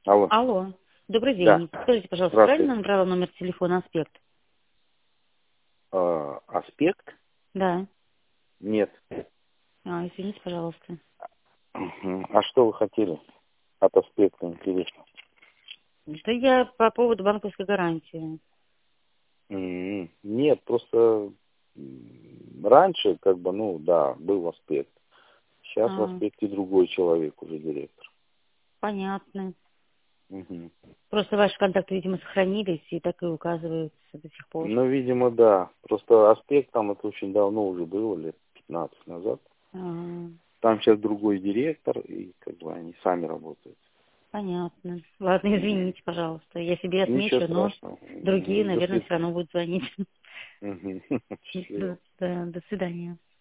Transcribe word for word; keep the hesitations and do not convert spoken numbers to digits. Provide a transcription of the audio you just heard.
Алло. Алло, добрый Да. день. Скажите, пожалуйста, правильно Здравствуйте. набрала номер телефона «Аспект»? Э, аспект? Да. Нет. А, извините, пожалуйста. Мгм. А что вы хотели от аспекта, интересно? Да я по поводу банковской гарантии. М, Нет, просто м, раньше, как бы, ну, да, был аспект. Сейчас в А, аспекте другой человек уже директор. понятно. Мгм. Просто ваши контакты, видимо, сохранились и так и указываются до сих пор. Ну, видимо, да. Просто аспект там это очень давно уже было, лет пятнадцать назад. А, Там сейчас другой директор, и как бы они сами работают. понятно. Ладно, Мгм. извините, пожалуйста. Я себе Ничего отмечу, но страшного. другие, М, До наверное, свид- все равно будут звонить. Мгм. До, Счастливо. до до свидания.